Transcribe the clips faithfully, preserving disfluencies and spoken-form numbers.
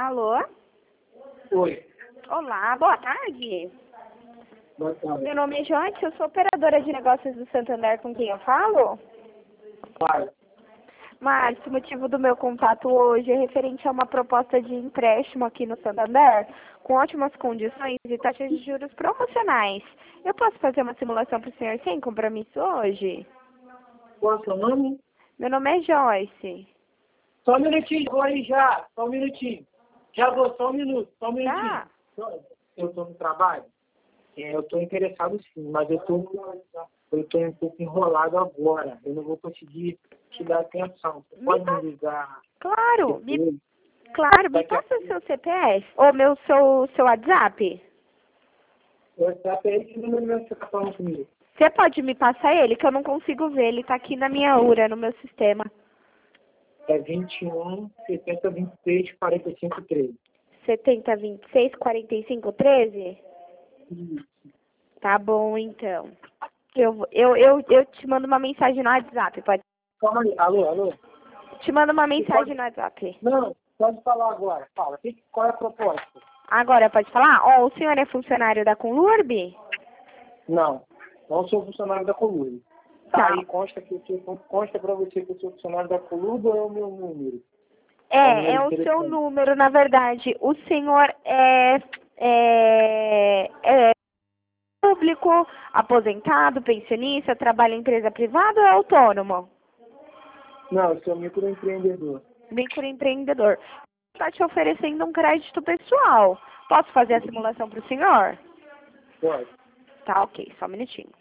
Alô? Oi. Olá, boa tarde. Boa tarde. Meu nome é Joyce, eu sou operadora de negócios do Santander, com quem eu falo? Pai. Márcio, o motivo do meu contato hoje é referente a uma proposta de empréstimo aqui no Santander, com ótimas condições e taxas de juros promocionais. Eu posso fazer uma simulação para o senhor sem compromisso hoje? Qual é o seu nome? Meu nome é Joyce. Só um minutinho, vou aí já. Só um minutinho. Já vou, só um minuto, só um minutinho. Tá? Eu estou no trabalho? É, eu estou interessado sim, mas eu estou eu tô um pouco enrolado agora. Eu não vou conseguir te dar atenção. Você Me pode pa- me ligar Claro, me, depois? claro, me Daqui a passa o seu C P F, ou meu, seu, seu WhatsApp. pouco. Até esse número que você está falando comigo. Você pode me passar ele, que eu não consigo ver, ele tá aqui na minha U R A, no meu sistema. É vinte e um, setenta, vinte e seis, quarenta e cinco, treze. setenta, vinte e seis, quarenta e cinco, treze? Isso. Tá bom, então. Eu, vou- eu, eu, eu te mando uma mensagem no WhatsApp, pode? Calma aí. Alô, alô? Te mando uma Você mensagem pode... no WhatsApp. Não, pode falar agora. Fala. Que- Qual é a proposta? Agora, pode falar? Ó, o senhor é funcionário da Conlurb? Não, não sou funcionário da Colúria. Tá. Tá aí, consta que eu sou, consta para você que eu sou funcionário da Colúria ou é o meu número? É o É, número é de o seu telefone. número, na verdade. O senhor é, é, é público, aposentado, pensionista, trabalha em empresa privada ou é autônomo? Não, eu sou microempreendedor. Microempreendedor. Está te oferecendo um crédito pessoal. Posso fazer a simulação para o senhor? Pode. Tá, ok. Só um minutinho.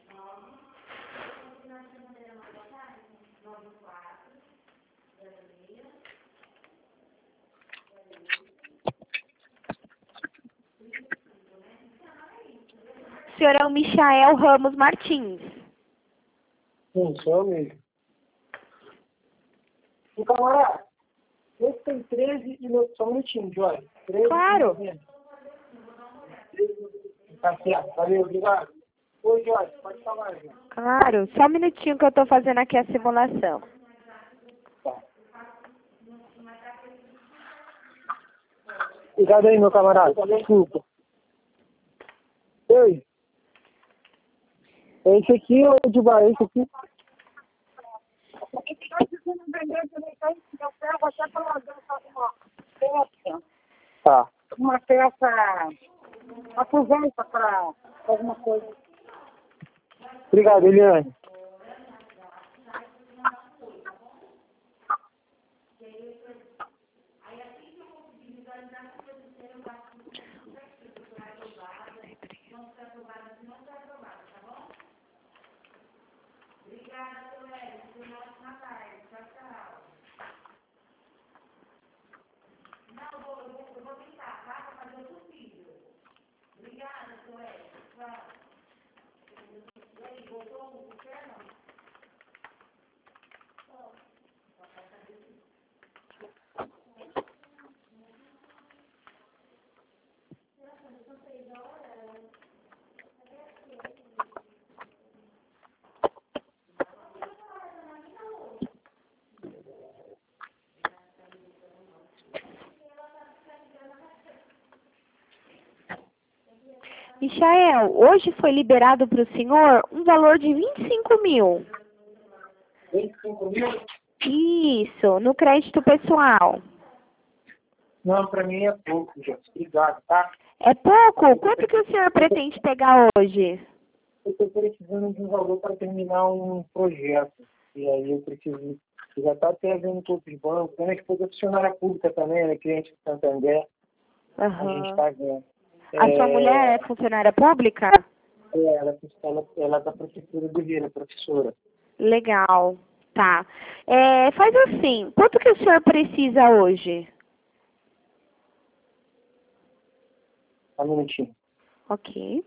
O senhor é o Michael Ramos Martins. Sim, sou eu mesmo. E camarada, esse tem treze e no... Só um minutinho, Jorge. treze Claro. Tá certo, valeu, obrigado. Oi, Jorge, pode falar, Jorge. Claro. Só um minutinho que eu estou fazendo aqui a simulação. Tá. Obrigado aí, meu camarada. Desculpa. Oi. É esse aqui ou é de bar? É esse aqui? Tá. Uma peça aposenta para alguma coisa. Obrigado, Eliane. Michael, hoje foi liberado para o senhor um valor de vinte e cinco mil. vinte e cinco mil? Isso, no crédito pessoal. Não, pra mim é pouco, gente. Obrigado, tá? É pouco? Quanto que o senhor pretende pegar hoje? Eu estou precisando de um valor para terminar um projeto. E aí eu preciso... Eu já está até vendo todos os bancos. Minha esposa é funcionária pública também, ela é cliente do Santander. A gente Aham. está vendo. A sua É, mulher é funcionária pública? é, ela, ela, ela é da Prefeitura do Rio, ela é professora. Legal. Tá. É, faz assim, quanto que o senhor precisa hoje? Só um minutinho. Ok.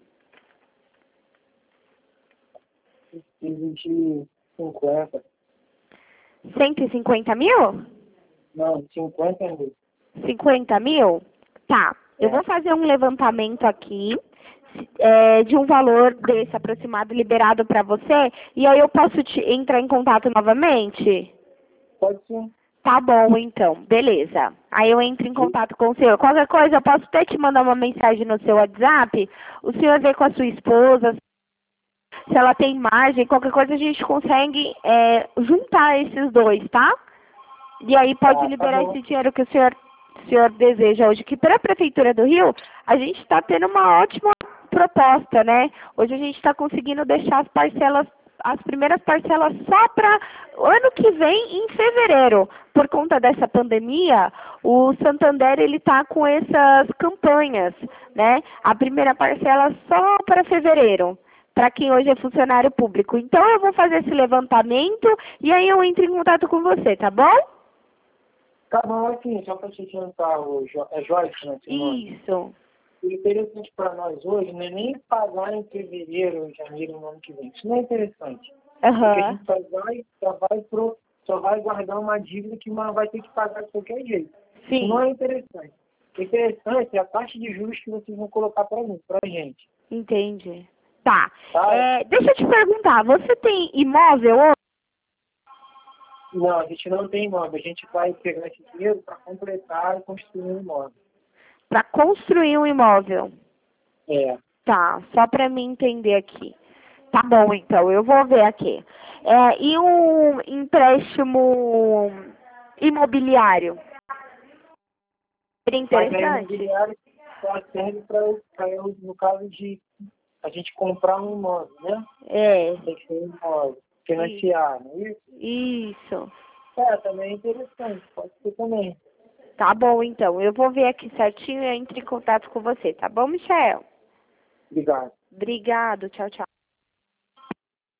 Preciso de cinquenta. cento e cinquenta mil? Não, cinquenta mil. cinquenta mil? Tá. Eu É. vou fazer um levantamento aqui é, de um valor desse aproximado liberado para você e aí eu posso te entrar em contato novamente? Pode sim. Tá bom, então. Beleza. Aí eu entro em contato com o senhor. Qualquer coisa, eu posso até te mandar uma mensagem no seu WhatsApp. O senhor vê com a sua esposa, se ela tem margem, qualquer coisa a gente consegue é, juntar esses dois, tá? E aí pode Tá, tá liberar bom. esse dinheiro que o senhor, o senhor deseja hoje. Que para a Prefeitura do Rio, a gente está tendo uma ótima proposta, né? Hoje a gente está conseguindo deixar as parcelas, as primeiras parcelas só para o ano que vem, em fevereiro. Por conta dessa pandemia, o Santander ele está com essas campanhas, né? A primeira parcela só para fevereiro, para quem hoje é funcionário público. Então eu vou fazer esse levantamento e aí eu entro em contato com você, tá bom? Tá bom, assim, só para te adiantar, o Jo- é Joyce, né? seu nome? Isso. O interessante para nós hoje não é nem pagar em fevereiro ou em janeiro no ano que vem. Isso não é interessante. Porque a Aham. gente só vai, só vai, pro, só vai guardar uma dívida que uma vai ter que pagar de qualquer jeito. Isso não Sim, é interessante. O interessante é a taxa de juros que vocês vão colocar para mim, para a gente. entendi. Tá. Tá? É, deixa eu te perguntar, você tem imóvel hoje? Não, a gente não tem imóvel. A gente vai pegar esse dinheiro para completar e construir um imóvel. Para construir um imóvel? É. Tá, só para mim entender aqui. Tá bom, então, eu vou ver aqui. É, e um empréstimo imobiliário? Seria Mas a interessante? imobiliária só serve para eu, no caso de a gente comprar um imóvel, né? É, Tem que ser um imóvel. Financiar, não é isso? isso. É, também é interessante. Pode ser também. Tá bom, então. Eu vou ver aqui certinho e eu entro em contato com você, tá bom, Michel? Obrigado. Obrigado, tchau, tchau.